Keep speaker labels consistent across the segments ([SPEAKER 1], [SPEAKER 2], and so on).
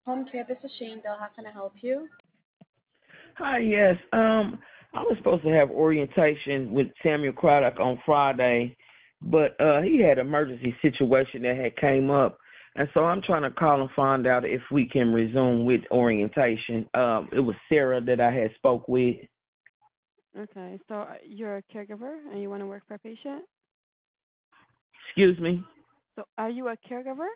[SPEAKER 1] Home care, this is Shane Bell. How can I help you?
[SPEAKER 2] Hi, yes. I was supposed to have orientation with Samuel Craddock on Friday, but he had an emergency situation that had came up, and so I'm trying to call and find out if we can resume with orientation. It was Sarah that I had spoke with.
[SPEAKER 3] Okay, so you're a caregiver and you want to work for a patient?
[SPEAKER 2] Excuse me.
[SPEAKER 3] So are you a caregiver?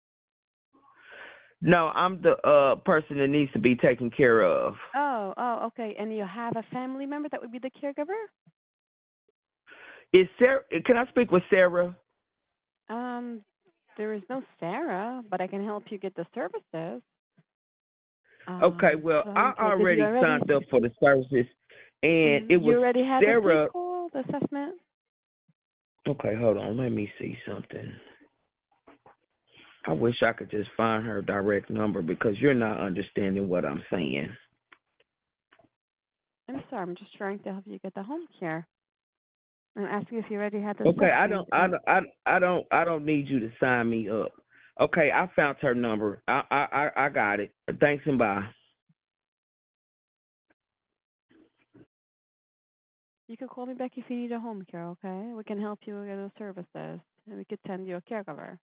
[SPEAKER 2] No, I'm the person that needs to be taken care of.
[SPEAKER 3] Okay. And you have a family member that would be the caregiver?
[SPEAKER 2] Is Sarah? Can I speak with Sarah?
[SPEAKER 3] Um, there is no Sarah, but I can help you get the services.
[SPEAKER 2] Okay, well,
[SPEAKER 3] Home
[SPEAKER 2] I
[SPEAKER 3] care. Did you
[SPEAKER 2] already
[SPEAKER 3] already?
[SPEAKER 2] signed up for the services, and it was
[SPEAKER 3] You already had the
[SPEAKER 2] Sarah.
[SPEAKER 3] physical, the assessment?
[SPEAKER 2] Okay, hold on. Let me see something. I wish I could just find her direct number because you're not understanding what I'm saying.
[SPEAKER 3] I'm sorry. I'm just trying to help you get the home care. I'm asking if you already had the
[SPEAKER 2] Okay,
[SPEAKER 3] assessment.
[SPEAKER 2] I don't need you to sign me up. Okay, I found her number. I got it. Thanks and bye.
[SPEAKER 3] You can call me back if you need a home care, okay? We can help you with the services. And we could send you a caregiver.